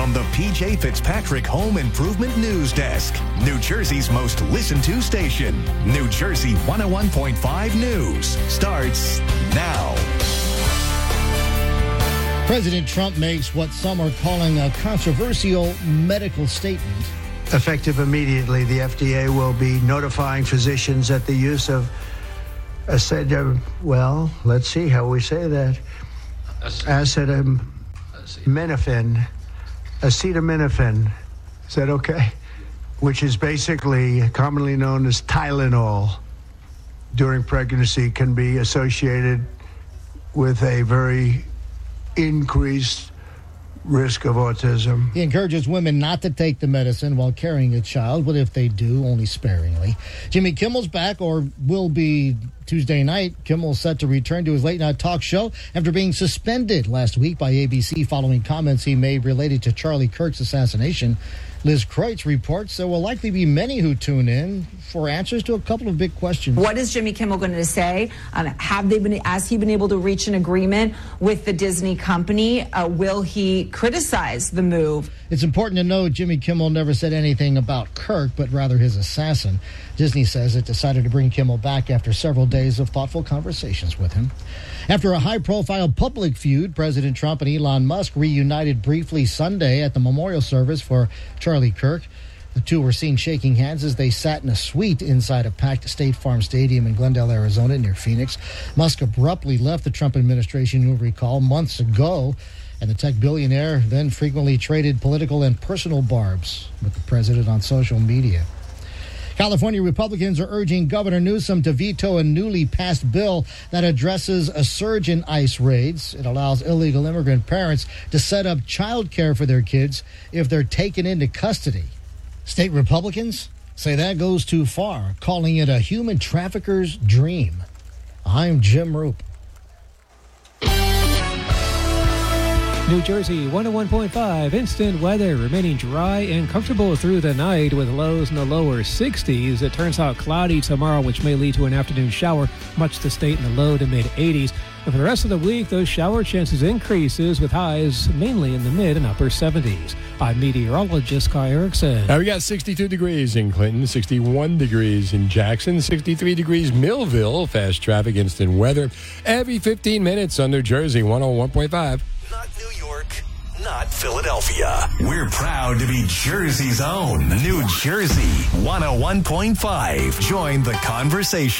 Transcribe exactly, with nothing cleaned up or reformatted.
from the P J Fitzpatrick Home Improvement News Desk. New Jersey's most listened to station. New Jersey one oh one point five News starts now. President Trump makes what some are calling a controversial medical statement. Effective immediately, the F D A will be notifying physicians that the use of acetaminophen, well, let's see how we say that, acetaminophen, acetaminophen, is that okay? Which is basically commonly known as Tylenol during pregnancy, can be associated with a very increased risk of autism. He encourages women not to take the medicine while carrying a child, but if they do, only sparingly. Jimmy Kimmel's back, or will be Tuesday night. Kimmel set to return to his late-night talk show after being suspended last week by A B C following comments he made related to Charlie Kirk's assassination. Liz Kreutz reports there will likely be many who tune in for answers to a couple of big questions. What is Jimmy Kimmel going to say? Um, have they been, has he been able to reach an agreement with the Disney company? Uh, will he criticize the move? It's important to note Jimmy Kimmel never said anything about Kirk, but rather his assassin. Disney says it decided to bring Kimmel back after several days of thoughtful conversations with him. After a high-profile public feud, President Trump and Elon Musk reunited briefly Sunday at the memorial service for Charlie Kirk. The two were seen shaking hands as they sat in a suite inside a packed State Farm Stadium in Glendale, Arizona, near Phoenix. Musk abruptly left the Trump administration, you'll recall, months ago, and the tech billionaire then frequently traded political and personal barbs with the president on social media. California Republicans are urging Governor Newsom to veto a newly passed bill that addresses a surge in ICE raids. It allows illegal immigrant parents to set up child care for their kids if they're taken into custody. State Republicans say that goes too far, calling it a human trafficker's dream. I'm Jim Roop. New Jersey one oh one point five, instant weather remaining dry and comfortable through the night with lows in the lower sixties. It turns out cloudy tomorrow, which may lead to an afternoon shower, much to stay in the low to mid eighties. And for the rest of the week, those shower chances increases with highs mainly in the mid and upper seventies. I'm meteorologist Kai Erickson. Now we got sixty-two degrees in Clinton, sixty-one degrees in Jackson, sixty-three degrees Millville. Fast traffic, instant weather every fifteen minutes on New Jersey one oh one point five. Not New York, not Philadelphia. We're proud to be Jersey's own New Jersey one oh one point five. Join the conversation.